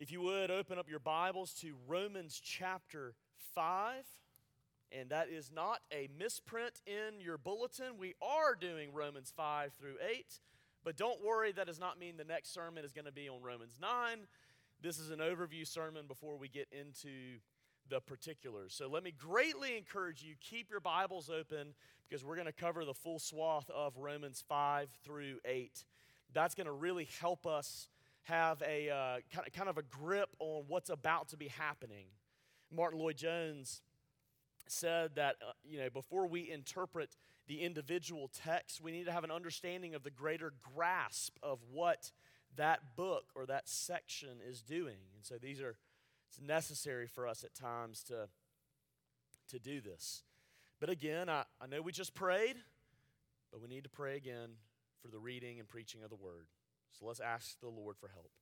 If you would, open up your Bibles to Romans chapter 5. And that is not a misprint in your bulletin. We are doing Romans 5 through 8. But don't worry, that does not mean the next sermon is going to be on Romans 9. This is an overview sermon before we get into the particulars. So let me greatly encourage you, keep your Bibles open because we're going to cover the full swath of Romans 5 through 8. That's going to really help us have a kind of a grip on what's about to be happening. Martin Lloyd-Jones said that before we interpret the individual text, we need to have an understanding of the greater grasp of what that book or that section is doing. And so it's necessary for us at times to do this. But again, I know we just prayed, but we need to pray again for the reading and preaching of the word. So let's ask the Lord for help.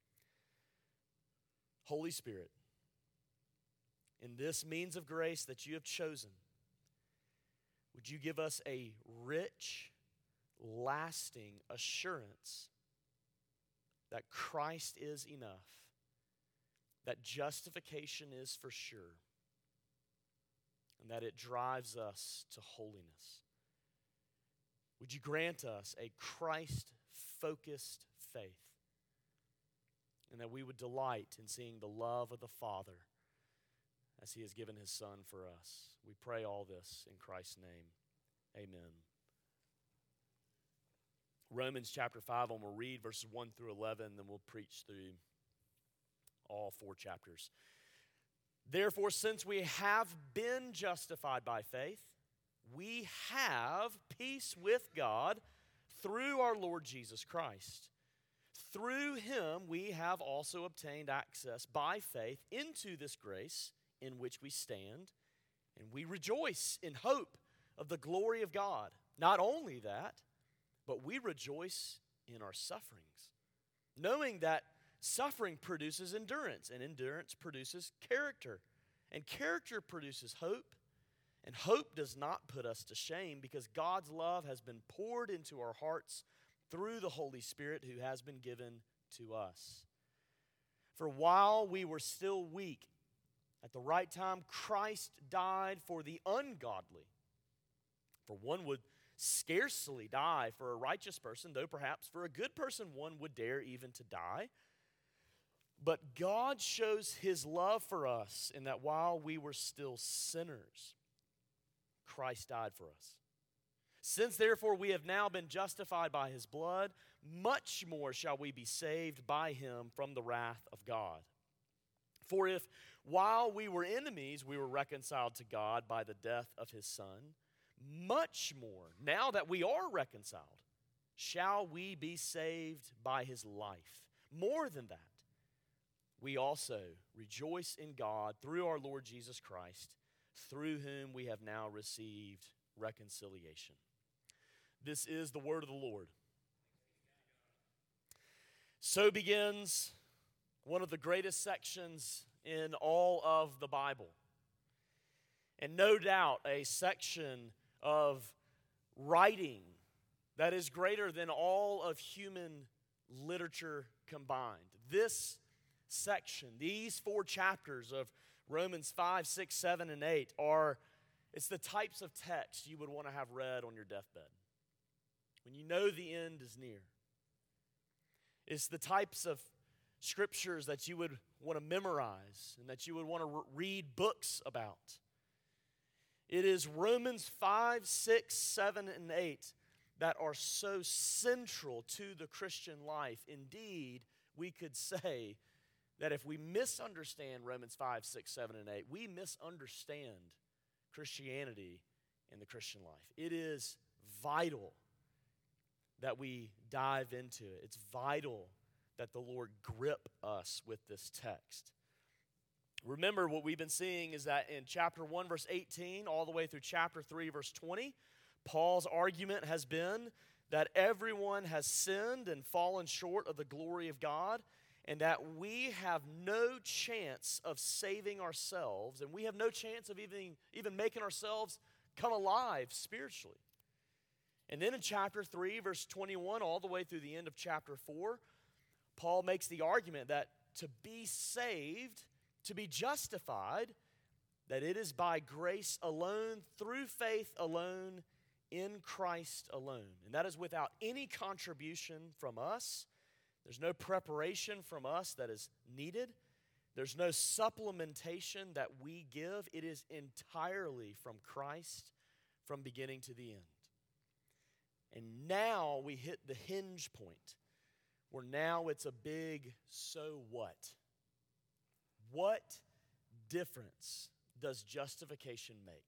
Holy Spirit, in this means of grace that you have chosen, would you give us a rich, lasting assurance that Christ is enough, that justification is for sure, and that it drives us to holiness. Would you grant us a Christ-focused faith, and that we would delight in seeing the love of the Father as He has given His Son for us. We pray all this in Christ's name. Amen. Romans chapter 5, I'm going to read verses 1 through 11, then we'll preach through all 4 chapters. Therefore, since we have been justified by faith, we have peace with God through our Lord Jesus Christ. Through Him we have also obtained access by faith into this grace in which we stand, and we rejoice in hope of the glory of God. Not only that, but we rejoice in our sufferings, knowing that suffering produces endurance, and endurance produces character, and character produces hope, and hope does not put us to shame because God's love has been poured into our hearts through the Holy Spirit who has been given to us. For while we were still weak, at the right time Christ died for the ungodly. For one would scarcely die for a righteous person, though perhaps for a good person one would dare even to die. But God shows His love for us in that while we were still sinners, Christ died for us. Since therefore we have now been justified by His blood, much more shall we be saved by Him from the wrath of God. For if while we were enemies we were reconciled to God by the death of His Son, much more, now that we are reconciled, shall we be saved by His life. More than that, we also rejoice in God through our Lord Jesus Christ, through whom we have now received reconciliation. This is the word of the Lord. So begins one of the greatest sections in all of the Bible. And no doubt a section of writing that is greater than all of human literature combined. This section, these 4 chapters of Romans 5, 6, 7, and 8 it's the types of text you would want to have read on your deathbed when you know the end is near. It's the types of scriptures that you would want to memorize and that you would want to read books about. It is Romans 5, 6, 7, and 8 that are so central to the Christian life. Indeed, we could say that if we misunderstand Romans 5, 6, 7, and 8, we misunderstand Christianity and the Christian life. It is vital that we dive into it. It's vital that the Lord grip us with this text. Remember, what we've been seeing is that in chapter 1, verse 18, all the way through chapter 3, verse 20, Paul's argument has been that everyone has sinned and fallen short of the glory of God, and that we have no chance of saving ourselves, and we have no chance of even making ourselves come alive spiritually. And then in chapter 3, verse 21, all the way through the end of chapter 4, Paul makes the argument that to be saved, to be justified, that it is by grace alone, through faith alone, in Christ alone. And that is without any contribution from us. There's no preparation from us that is needed. There's no supplementation that we give. It is entirely from Christ from beginning to the end. And now we hit the hinge point where now it's a big so what? What difference does justification make?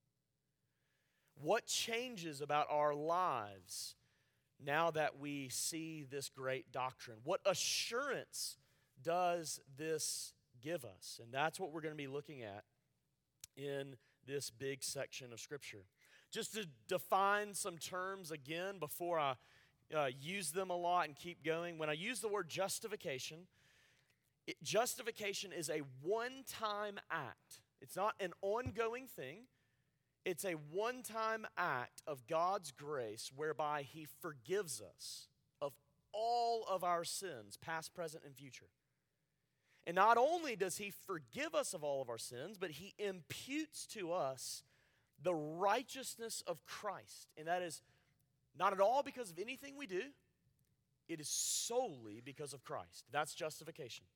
What changes about our lives now that we see this great doctrine? What assurance does this give us? And that's what we're going to be looking at in this big section of Scripture. Just to define some terms again before I use them a lot and keep going. When I use the word justification, justification is a one-time act. It's not an ongoing thing. It's a one-time act of God's grace whereby He forgives us of all of our sins, past, present, and future. And not only does He forgive us of all of our sins, but He imputes to us the righteousness of Christ. And that is not at all because of anything we do. It is solely because of Christ. That's justification.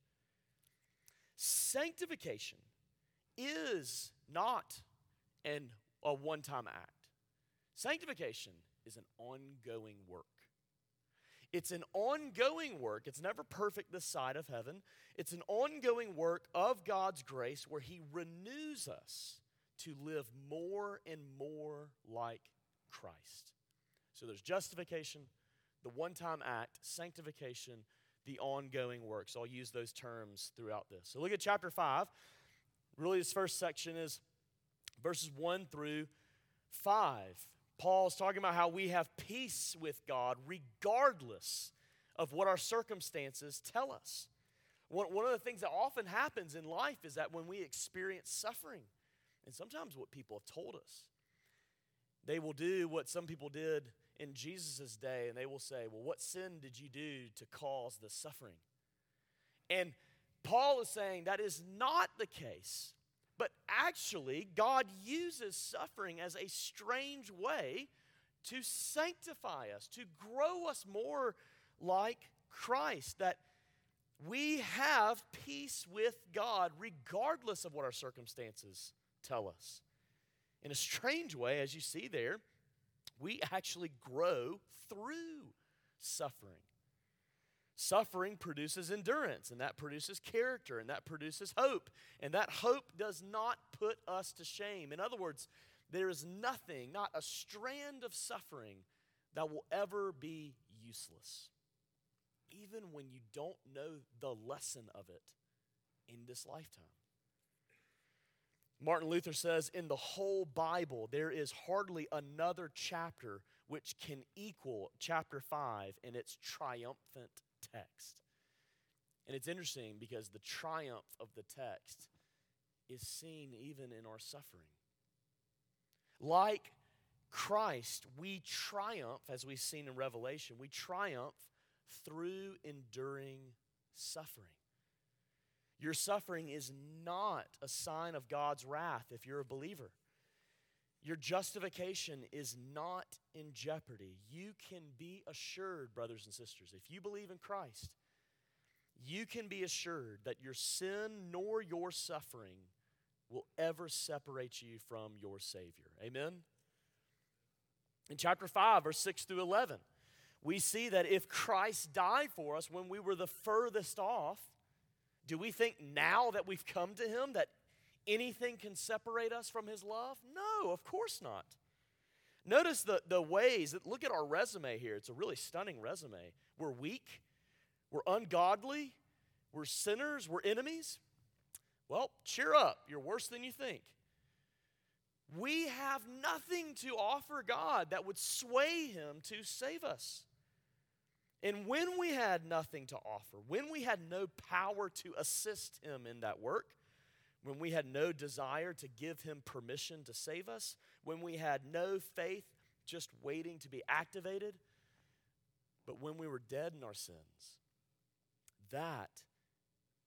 Sanctification is not a one-time act. Sanctification is an ongoing work. It's an ongoing work. It's never perfect this side of heaven. It's an ongoing work of God's grace where He renews us to live more and more like Christ. So there's justification, the one-time act, sanctification, the ongoing work. So I'll use those terms throughout this. So look at chapter 5. Really, this first section is verses 1 through 5. Paul's talking about how we have peace with God regardless of what our circumstances tell us. One of the things that often happens in life is that when we experience suffering, and sometimes what people have told us, they will do what some people did in Jesus' day, and they will say, well, what sin did you do to cause the suffering? And Paul is saying that is not the case. But actually, God uses suffering as a strange way to sanctify us, to grow us more like Christ, that we have peace with God regardless of what our circumstances tell us. In a strange way, as you see there, we actually grow through suffering. Suffering produces endurance, and that produces character, and that produces hope. And that hope does not put us to shame. In other words, there is nothing, not a strand of suffering that will ever be useless, even when you don't know the lesson of it in this lifetime. Martin Luther says, in the whole Bible, there is hardly another chapter which can equal chapter 5 in its triumphant text. And it's interesting because the triumph of the text is seen even in our suffering. Like Christ, we triumph, as we've seen in Revelation, we triumph through enduring suffering. Your suffering is not a sign of God's wrath if you're a believer. Your justification is not in jeopardy. You can be assured, brothers and sisters, if you believe in Christ, you can be assured that your sin nor your suffering will ever separate you from your Savior. Amen? In chapter 5, verse 6 through 11, we see that if Christ died for us when we were the furthest off, do we think now that we've come to Him that anything can separate us from His love? No, of course not. Notice the ways, look at our resume here. It's a really stunning resume. We're weak, we're ungodly, we're sinners, we're enemies. Well, cheer up. You're worse than you think. We have nothing to offer God that would sway Him to save us. And when we had nothing to offer, when we had no power to assist Him in that work, when we had no desire to give Him permission to save us, when we had no faith just waiting to be activated, but when we were dead in our sins, that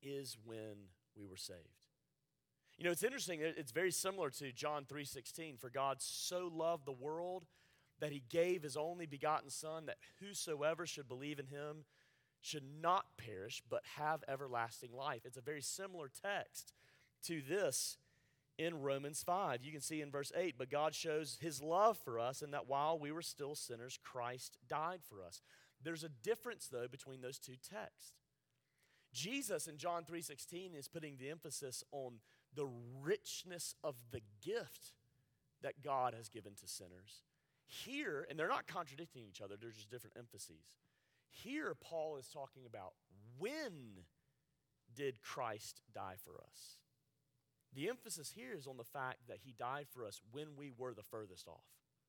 is when we were saved. You know, it's interesting. It's very similar to John 3:16. For God so loved the world that he gave his only begotten Son, that whosoever should believe in him should not perish, but have everlasting life. It's a very similar text to this in Romans 5. You can see in verse 8, but God shows his love for us in that while we were still sinners, Christ died for us. There's a difference, though, between those two texts. Jesus in John 3:16 is putting the emphasis on the richness of the gift that God has given to sinners. Here, and they're not contradicting each other, they're just different emphases. Here, Paul is talking about when did Christ die for us? The emphasis here is on the fact that he died for us when we were the furthest off.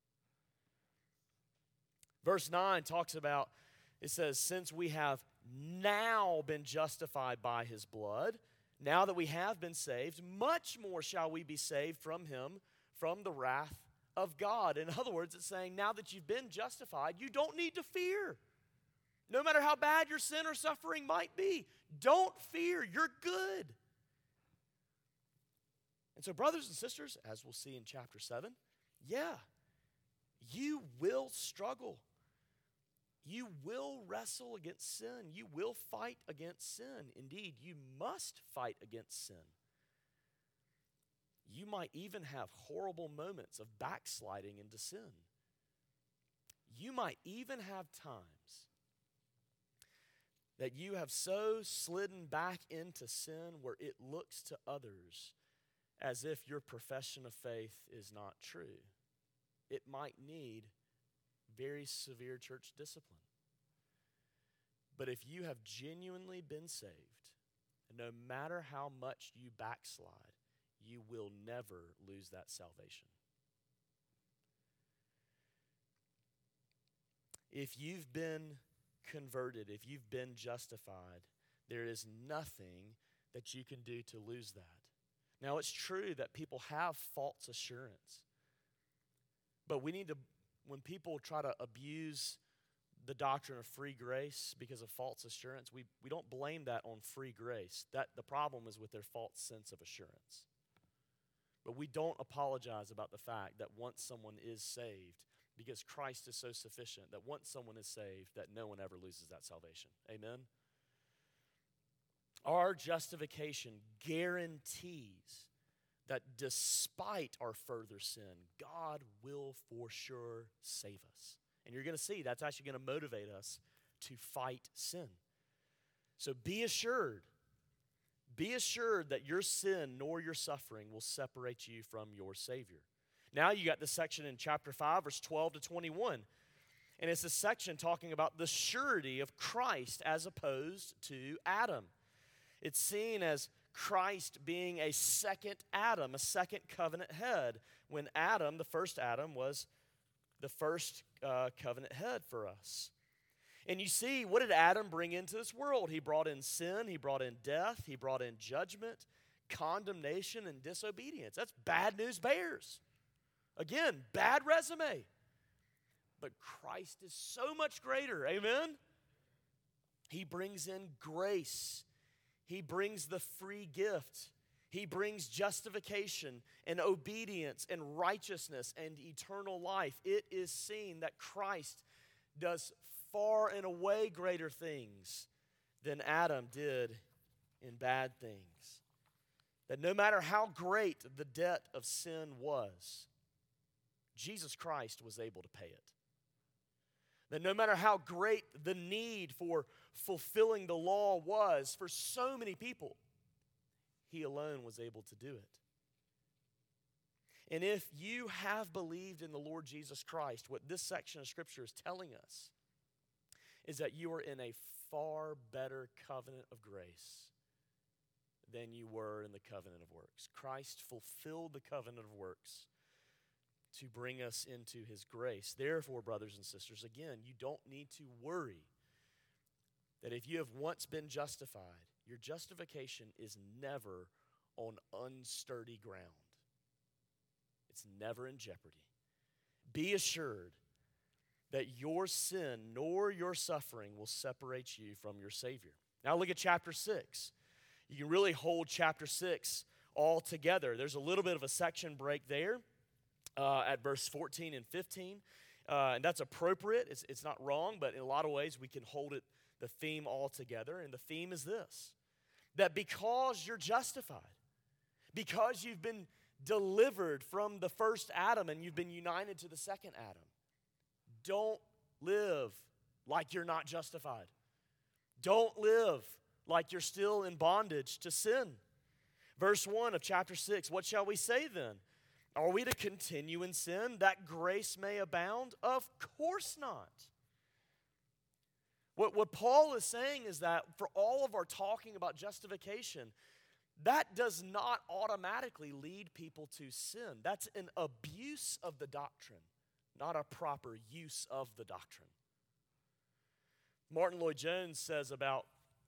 Verse 9 talks about, it says, since we have now been justified by his blood, now that we have been saved, much more shall we be saved from him, from the wrath of God. In other words, it's saying now that you've been justified, you don't need to fear. No matter how bad your sin or suffering might be, don't fear. You're good. And so, brothers and sisters, as we'll see in chapter 7, yeah, you will struggle. You will wrestle against sin. You will fight against sin. Indeed, you must fight against sin. You might even have horrible moments of backsliding into sin. You might even have times that you have so slidden back into sin where it looks to others as if your profession of faith is not true. It might need very severe church discipline. But if you have genuinely been saved, no matter how much you backslide, you will never lose that salvation. If you've been converted, if you've been justified, there is nothing that you can do to lose that. Now, it's true that people have false assurance. But we need to, when people try to abuse the doctrine of free grace because of false assurance, we don't blame that on free grace. The problem is with their false sense of assurance. But we don't apologize about the fact that once someone is saved, because Christ is so sufficient, that once someone is saved, that no one ever loses that salvation. Amen? Our justification guarantees that despite our further sin, God will for sure save us. And you're going to see that's actually going to motivate us to fight sin. So be assured that your sin nor your suffering will separate you from your Savior. Now you got this section in chapter 5, verse 12 to 21. And it's a section talking about the surety of Christ as opposed to Adam. It's seen as Christ being a second Adam, a second covenant head, when Adam, the first Adam, was the first covenant head for us. And you see, what did Adam bring into this world? He brought in sin, he brought in death, he brought in judgment, condemnation, and disobedience. That's bad news bears. Again, bad resume. But Christ is so much greater, amen? He brings in grace. He brings the free gift. He brings justification and obedience and righteousness and eternal life. It is seen that Christ does far and away greater things than Adam did in bad things. That no matter how great the debt of sin was, Jesus Christ was able to pay it. That no matter how great the need for fulfilling the law was for so many people, he alone was able to do it. And if you have believed in the Lord Jesus Christ, what this section of Scripture is telling us is that you are in a far better covenant of grace than you were in the covenant of works. Christ fulfilled the covenant of works to bring us into his grace. Therefore, brothers and sisters, again, you don't need to worry that if you have once been justified, your justification is never on unsturdy ground. It's never in jeopardy. Be assured that your sin nor your suffering will separate you from your Savior. Now look at chapter 6. You can really hold chapter 6 all together. There's a little bit of a section break there at verse 14 and 15. And that's appropriate. It's not wrong, but in a lot of ways we can hold it, the theme all together. And the theme is this, that because you're justified, because you've been delivered from the first Adam and you've been united to the second Adam, don't live like you're not justified. Don't live like you're still in bondage to sin. Verse 1 of chapter 6, what shall we say then? Are we to continue in sin that grace may abound? Of course not. What Paul is saying is that for all of our talking about justification, that does not automatically lead people to sin. That's an abuse of the doctrine, not a proper use of the doctrine. Martin Lloyd-Jones says about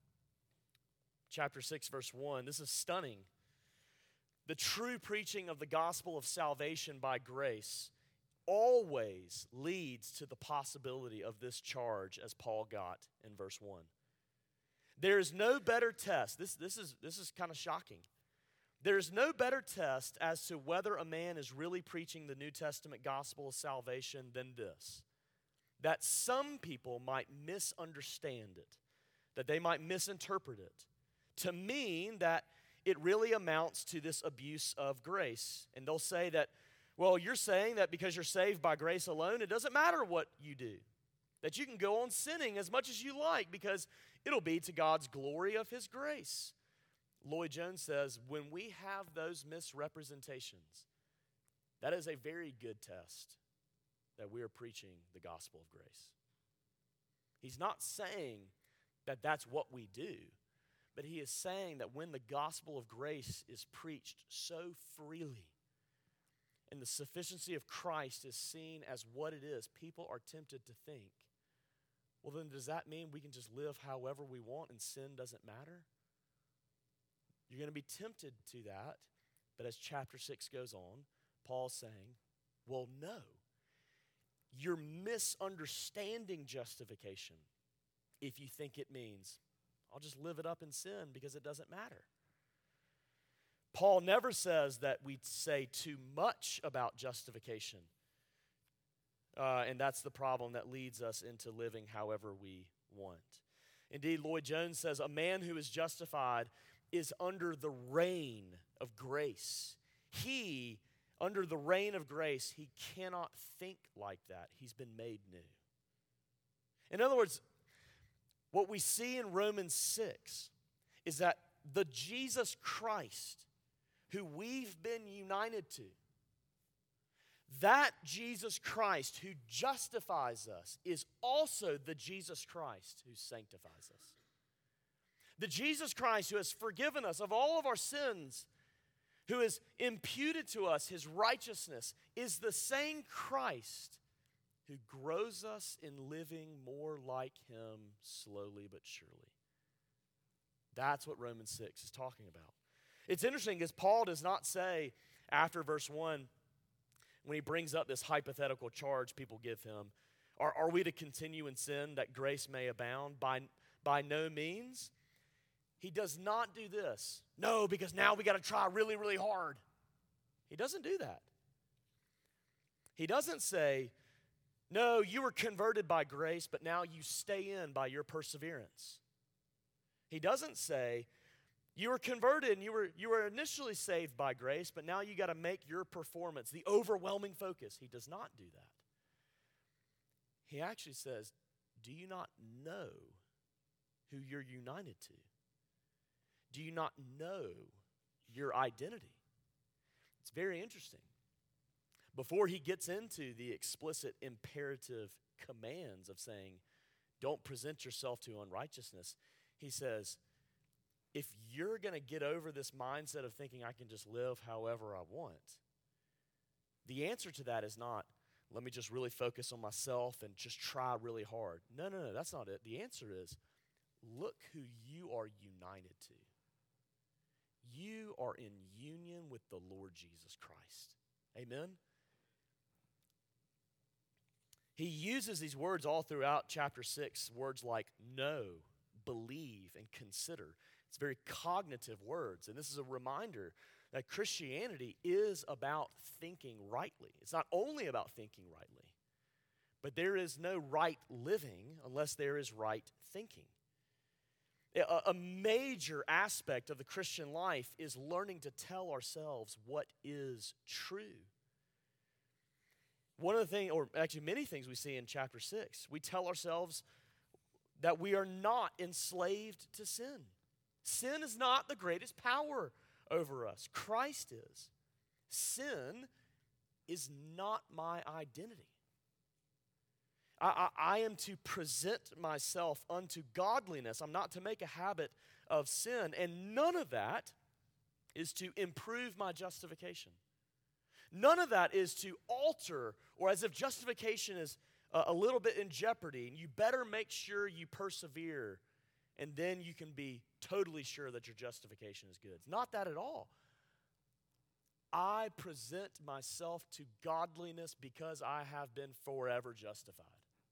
chapter 6, verse 1, this is stunning. The true preaching of the gospel of salvation by grace always leads to the possibility of this charge as Paul got in verse 1. There is no better test. This is kind of shocking. There is no better test as to whether a man is really preaching the New Testament gospel of salvation than this, that some people might misunderstand it, that they might misinterpret it, to mean that it really amounts to this abuse of grace. And they'll say that, well, you're saying that because you're saved by grace alone, it doesn't matter what you do, that you can go on sinning as much as you like because it'll be to God's glory of His grace. Lloyd-Jones says, when we have those misrepresentations, that is a very good test that we are preaching the gospel of grace. He's not saying that that's what we do, but he is saying that when the gospel of grace is preached so freely and the sufficiency of Christ is seen as what it is, people are tempted to think, well, then does that mean we can just live however we want and sin doesn't matter? You're going to be tempted to that, but as chapter 6 goes on, Paul's saying, well, no. You're misunderstanding justification if you think it means, I'll just live it up in sin because it doesn't matter. Paul never says that we say too much about justification. And that's the problem that leads us into living however we want. Indeed, Lloyd-Jones says, a man who is justified is under the reign of grace. He, under the reign of grace, he cannot think like that. He's been made new. In other words, what we see in Romans 6 is that the Jesus Christ who we've been united to, that Jesus Christ who justifies us is also the Jesus Christ who sanctifies us. The Jesus Christ who has forgiven us of all of our sins, who has imputed to us His righteousness, is the same Christ who grows us in living more like Him slowly but surely. That's what Romans 6 is talking about. It's interesting because Paul does not say after verse 1, when he brings up this hypothetical charge people give him, are we to continue in sin that grace may abound? By no means. He does not do this. No, because now we got to try really, really hard. He doesn't do that. He doesn't say, no, you were converted by grace, but now you stay in by your perseverance. He doesn't say, you were converted and you were initially saved by grace, but now you got to make your performance the overwhelming focus. He does not do that. He actually says, do you not know who you're united to? Do you not know your identity? It's very interesting. Before he gets into the explicit imperative commands of saying, don't present yourself to unrighteousness, he says, if you're going to get over this mindset of thinking I can just live however I want, the answer to that is not, let me just really focus on myself and just try really hard. No, that's not it. The answer is, look who you are united to. You are in union with the Lord Jesus Christ. Amen? He uses these words all throughout chapter 6, words like know, believe, and consider. It's very cognitive words. And this is a reminder that Christianity is about thinking rightly. It's not only about thinking rightly, but there is no right living unless there is right thinking. A major aspect of the Christian life is learning to tell ourselves what is true. One of the things, or actually many things we see in chapter 6, we tell ourselves that we are not enslaved to sin. Sin is not the greatest power over us. Christ is. Sin is not my identity. I am to present myself unto godliness. I'm not to make a habit of sin, and none of that is to improve my justification. None of that is to alter, or as if justification is a little bit in jeopardy, and you better make sure you persevere, and then you can be totally sure that your justification is good. It's not that at all. I present myself to godliness because I have been forever justified.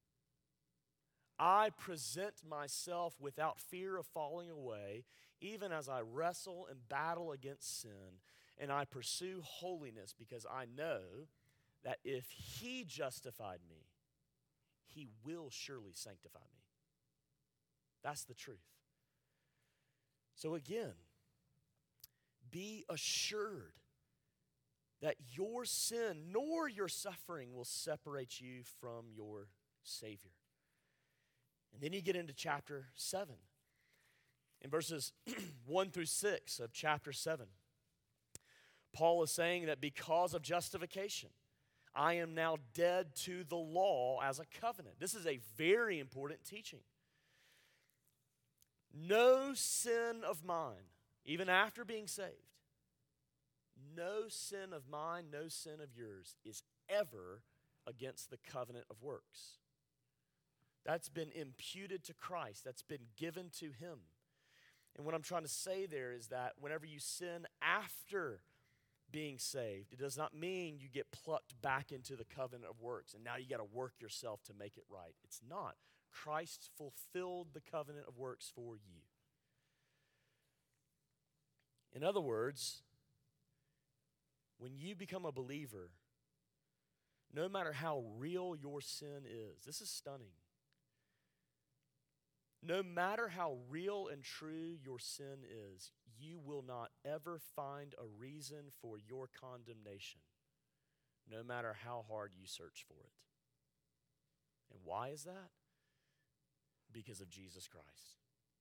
I present myself without fear of falling away, even as I wrestle and battle against sin, and I pursue holiness because I know that if He justified me, He will surely sanctify me. That's the truth. So again, be assured that your sin nor your suffering will separate you from your Savior. And then you get into chapter 7. In verses 1 through 6 of chapter 7, Paul is saying that because of justification, I am now dead to the law as a covenant. This is a very important teaching. No sin of mine, even after being saved, no sin of mine, no sin of yours is ever against the covenant of works. That's been imputed to Christ. That's been given to Him. And what I'm trying to say there is that whenever you sin after being saved, it does not mean you get plucked back into the covenant of works and now you got to work yourself to make it right. It's not. Christ fulfilled the covenant of works for you. In other words, when you become a believer, no matter how real your sin is, this is stunning. No matter how real and true your sin is, you will not ever find a reason for your condemnation, no matter how hard you search for it. And why is that? Because of Jesus Christ.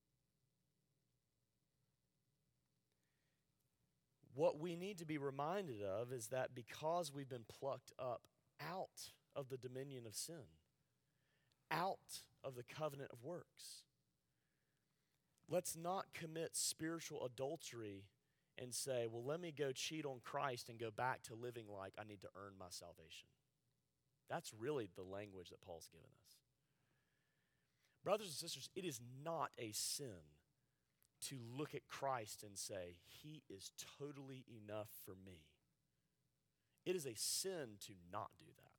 What we need to be reminded of is that because we've been plucked up out of the dominion of sin, out of the covenant of works, let's not commit spiritual adultery and say, well, let me go cheat on Christ and go back to living like I need to earn my salvation. That's really the language that Paul's given us. Brothers and sisters, it is not a sin to look at Christ and say, He is totally enough for me. It is a sin to not do that.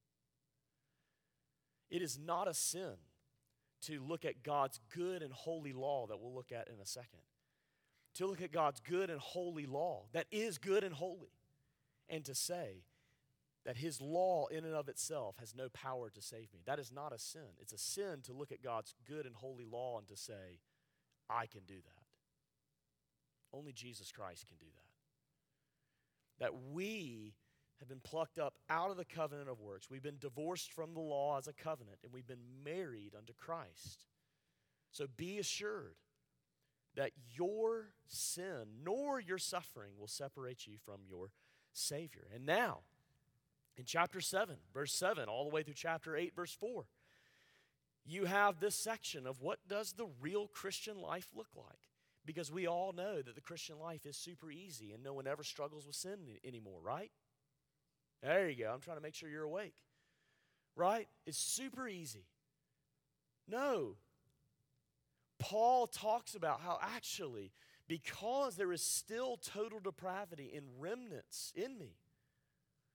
It is not a sin to look at God's good and holy law that we'll look at in a second. To look at God's good and holy law that is good and holy, and to say that His law in and of itself has no power to save me. That is not a sin. It's a sin to look at God's good and holy law and to say, I can do that. Only Jesus Christ can do that. That we have been plucked up out of the covenant of works. We've been divorced from the law as a covenant, and we've been married unto Christ. So be assured that your sin nor your suffering will separate you from your Savior. And now, in chapter 7, verse 7, all the way through chapter 8, verse 4, you have this section of what does the real Christian life look like? Because we all know that the Christian life is super easy and no one ever struggles with sin anymore, right? There you go. I'm trying to make sure you're awake. Right? It's super easy. No. Paul talks about how actually, because there is still total depravity in remnants in me,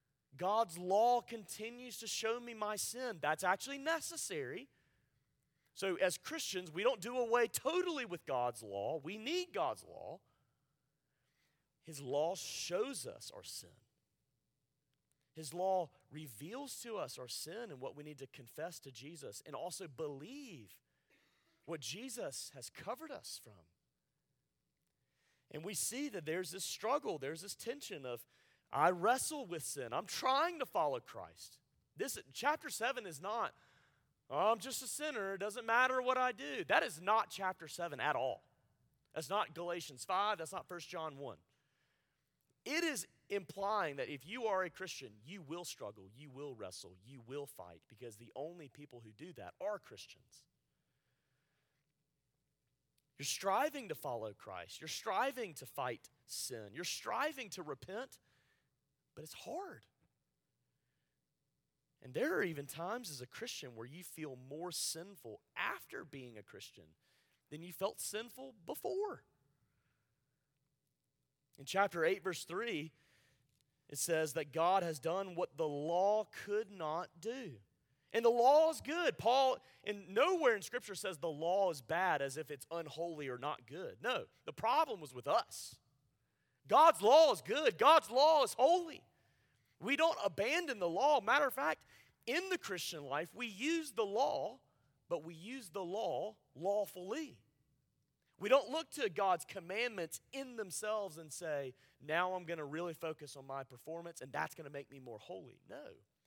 God's law continues to show me my sin. That's actually necessary. So as Christians, we don't do away totally with God's law. We need God's law. His law shows us our sin. His law reveals to us our sin and what we need to confess to Jesus and also believe what Jesus has covered us from. And we see that there's this struggle, there's this tension of, I wrestle with sin. I'm trying to follow Christ. This chapter 7 is not, oh, I'm just a sinner. It doesn't matter what I do. That is not chapter 7 at all. That's not Galatians 5. That's not 1 John 1. It is implying that if you are a Christian, you will struggle, you will wrestle, you will fight, because the only people who do that are Christians. You're striving to follow Christ. You're striving to fight sin. You're striving to repent, but it's hard. And there are even times as a Christian where you feel more sinful after being a Christian than you felt sinful before. In chapter 8, verse 3, it says that God has done what the law could not do. And the law is good. Paul, and nowhere in Scripture says the law is bad as if it's unholy or not good. No, the problem was with us. God's law is good. God's law is holy. We don't abandon the law. Matter of fact, in the Christian life, we use the law, but we use the law lawfully. We don't look to God's commandments in themselves and say, now I'm going to really focus on my performance and that's going to make me more holy. No.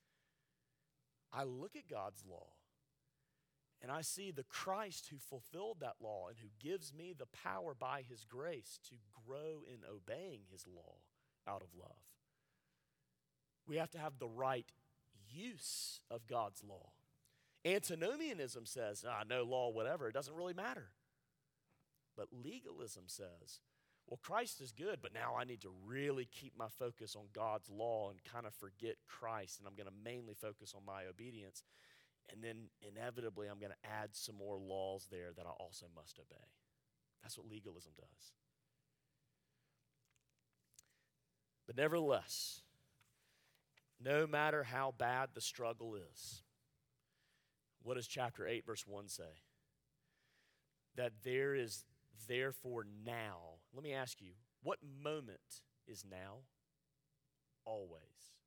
I look at God's law and I see the Christ who fulfilled that law and who gives me the power by his grace to grow in obeying his law out of love. We have to have the right use of God's law. Antinomianism says, no law, whatever, it doesn't really matter. But legalism says, well, Christ is good, but now I need to really keep my focus on God's law and kind of forget Christ, and I'm going to mainly focus on my obedience. And then inevitably I'm going to add some more laws there that I also must obey. That's what legalism does. But nevertheless, no matter how bad the struggle is, what does chapter 8, verse 1 say? That there is therefore now. Let me ask you, what moment is now? Always.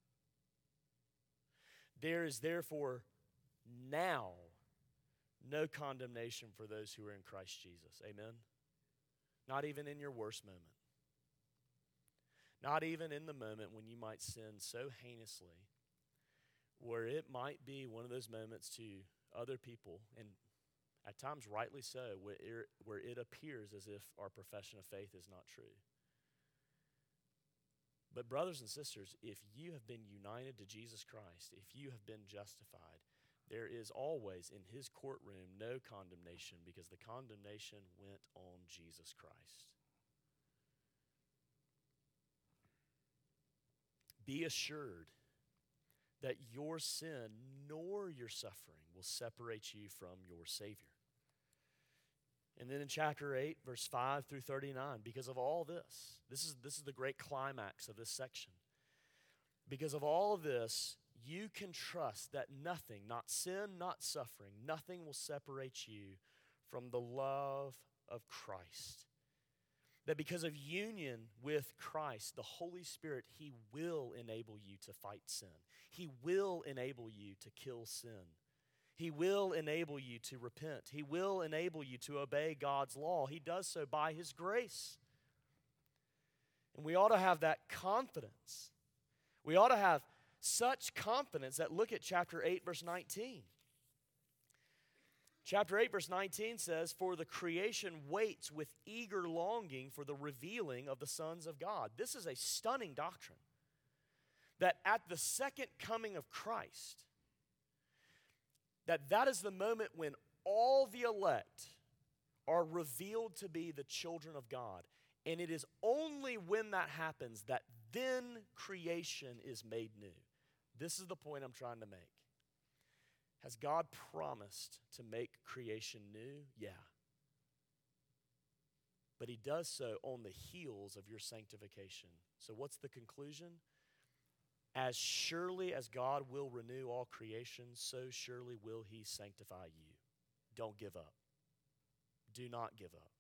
There is therefore now no condemnation for those who are in Christ Jesus. Amen? Not even in your worst moment. Not even in the moment when you might sin so heinously, where it might be one of those moments to other people, and at times rightly so, where it appears as if our profession of faith is not true. But brothers and sisters, if you have been united to Jesus Christ, if you have been justified, there is always in his courtroom no condemnation, because the condemnation went on Jesus Christ. Be assured that your sin nor your suffering will separate you from your Savior. And then in chapter 8, verse 5 through 39, because of all this, this is the great climax of this section. Because of all of this, you can trust that nothing, not sin, not suffering, nothing will separate you from the love of Christ. That because of union with Christ, the Holy Spirit, he will enable you to fight sin. He will enable you to kill sin. He will enable you to repent. He will enable you to obey God's law. He does so by his grace. And we ought to have that confidence. We ought to have such confidence that look at chapter 8, verse 19. Chapter 8, verse 19 says, "For the creation waits with eager longing for the revealing of the sons of God." This is a stunning doctrine. That at the second coming of Christ, that is the moment when all the elect are revealed to be the children of God. And it is only when that happens that then creation is made new. This is the point I'm trying to make. Has God promised to make creation new? Yeah. But he does so on the heels of your sanctification. So what's the conclusion? As surely as God will renew all creation, so surely will he sanctify you. don't give up. Do not give up.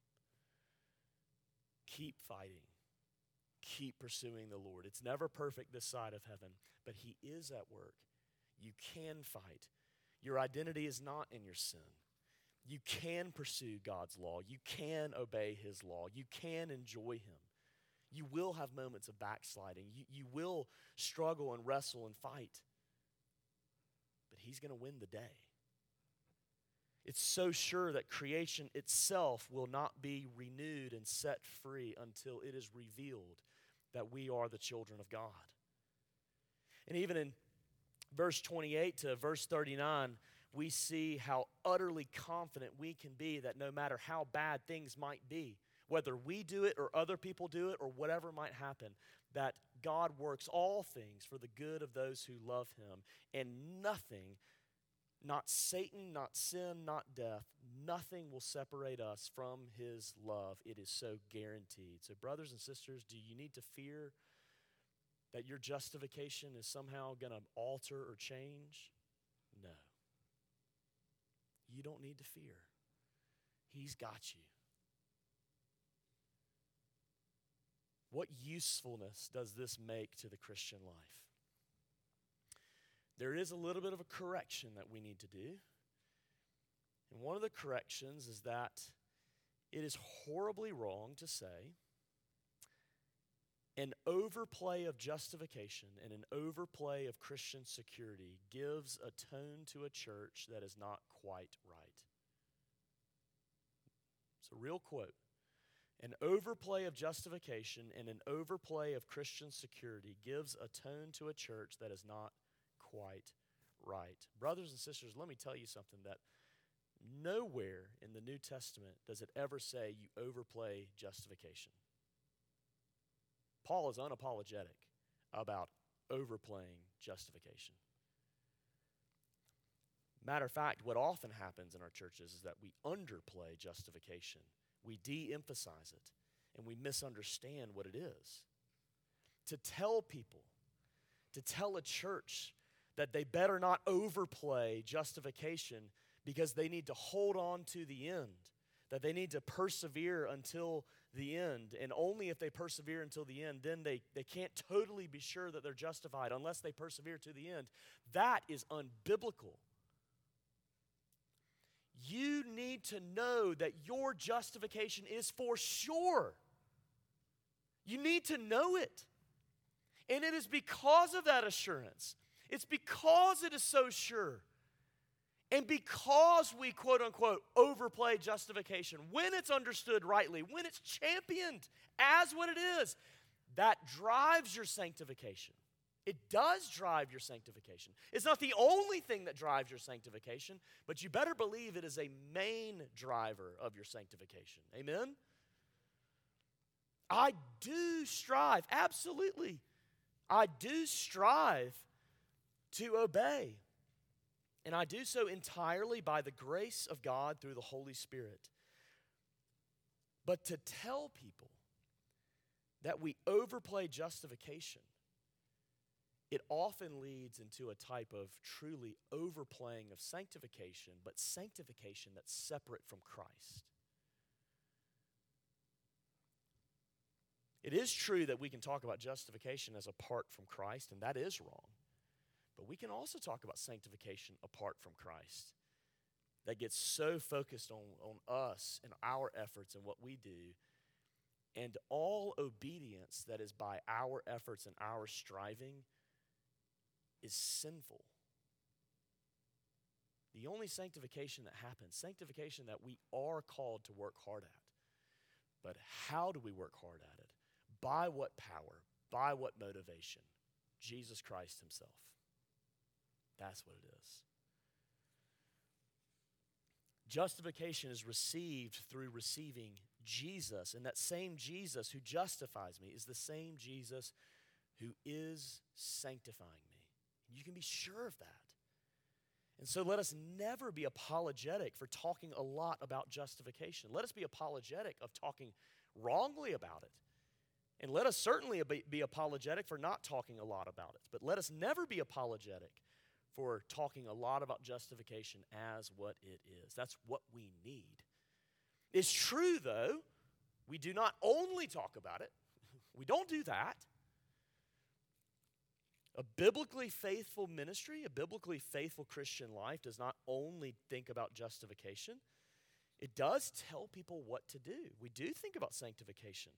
Keep fighting. Keep pursuing the Lord. It's never perfect this side of heaven, but He is at work. You can fight. Your identity is not in your sin. You can pursue God's law. You can obey His law. You can enjoy Him. You will have moments of backsliding. You will struggle and wrestle and fight. But He's going to win the day. It's so sure that creation itself will not be renewed and set free until it is revealed that we are the children of God. And even in verse 28 to verse 39, we see how utterly confident we can be that no matter how bad things might be, whether we do it or other people do it or whatever might happen, that God works all things for the good of those who love Him. And nothing, not Satan, not sin, not death, nothing will separate us from His love. It is so guaranteed. So brothers and sisters, do you need to fear that your justification is somehow going to alter or change? No. You don't need to fear. He's got you. What usefulness does this make to the Christian life? There is a little bit of a correction that we need to do. And one of the corrections is that it is horribly wrong to say an overplay of justification and an overplay of Christian security gives a tone to a church that is not quite right. It's a real quote. An overplay of justification and an overplay of Christian security gives a tone to a church that is not quite right. Brothers and sisters, let me tell you something, that nowhere in the New Testament does it ever say you overplay justification. Paul is unapologetic about overplaying justification. Matter of fact, what often happens in our churches is that we underplay justification. We de-emphasize it, and we misunderstand what it is. To tell people, to tell a church that they better not overplay justification because they need to hold on to the end, that they need to persevere until the end, and only if they persevere until the end, then they can't totally be sure that they're justified unless they persevere to the end. That is unbiblical. You need to know that your justification is for sure. You need to know it. And it is because of that assurance. It's because it is so sure. And because we, quote unquote, overplay justification, when it's understood rightly, when it's championed as what it is, that drives your sanctification. It does drive your sanctification. It's not the only thing that drives your sanctification, but you better believe it is a main driver of your sanctification. Amen? I do strive, absolutely. I do strive to obey. And I do so entirely by the grace of God through the Holy Spirit. But to tell people that we overplay justification, it often leads into a type of truly overplaying of sanctification, but sanctification that's separate from Christ. It is true that we can talk about justification as apart from Christ, and that is wrong. But we can also talk about sanctification apart from Christ. That gets so focused on us and our efforts and what we do. And all obedience that is by our efforts and our striving is sinful. The only sanctification that happens, sanctification that we are called to work hard at. But how do we work hard at it? By what power? By what motivation? Jesus Christ Himself. That's what it is. Justification is received through receiving Jesus, and that same Jesus who justifies me is the same Jesus who is sanctifying me. You can be sure of that. And so let us never be apologetic for talking a lot about justification. Let us be apologetic of talking wrongly about it. And let us certainly be apologetic for not talking a lot about it. But let us never be apologetic for talking a lot about justification as what it is. That's what we need. It's true, though, we do not only talk about it. We don't do that. A biblically faithful ministry, a biblically faithful Christian life does not only think about justification, it does tell people what to do. We do think about sanctification.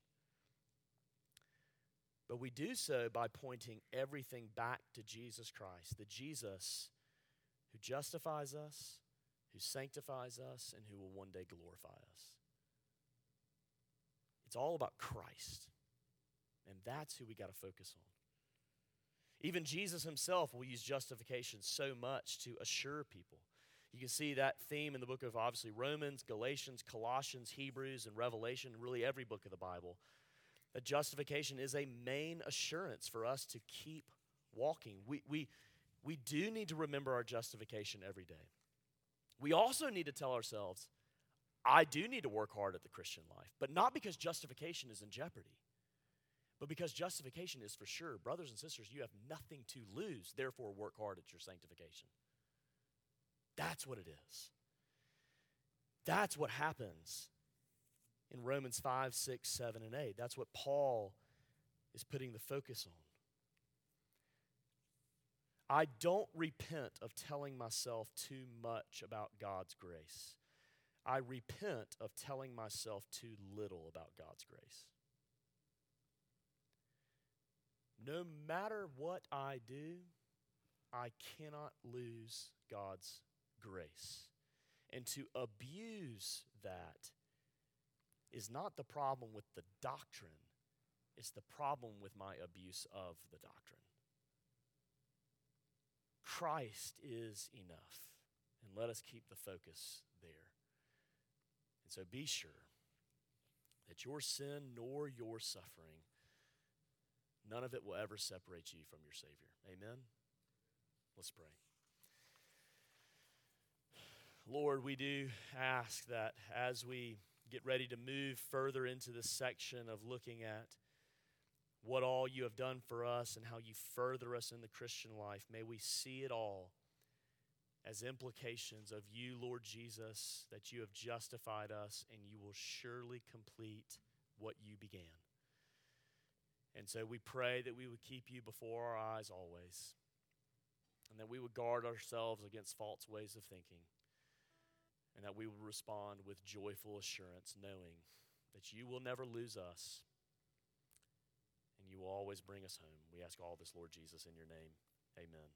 But we do so by pointing everything back to Jesus Christ, the Jesus who justifies us, who sanctifies us, and who will one day glorify us. It's all about Christ. And that's who we got to focus on. Even Jesus himself will use justification so much to assure people. You can see that theme in the book of, obviously, Romans, Galatians, Colossians, Hebrews, and Revelation, really every book of the Bible. That justification is a main assurance for us to keep walking. We do need to remember our justification every day. We also need to tell ourselves, I do need to work hard at the Christian life, but not because justification is in jeopardy, but because justification is for sure. Brothers and sisters, you have nothing to lose, therefore work hard at your sanctification. That's what it is. That's what happens in Romans 5, 6, 7, and 8. That's what Paul is putting the focus on. I don't repent of telling myself too much about God's grace. I repent of telling myself too little about God's grace. No matter what I do, I cannot lose God's grace. And to abuse that is not the problem with the doctrine, it's the problem with my abuse of the doctrine. Christ is enough, and let us keep the focus there. And so be sure that your sin nor your suffering, none of it will ever separate you from your Savior. Amen? Let's pray. Lord, we do ask that as we get ready to move further into this section of looking at what all you have done for us and how you further us in the Christian life, may we see it all as implications of you, Lord Jesus, that you have justified us and you will surely complete what you began. And so we pray that we would keep you before our eyes always, and that we would guard ourselves against false ways of thinking, and that we would respond with joyful assurance, knowing that you will never lose us, and you will always bring us home. We ask all this, Lord Jesus, in your name. Amen.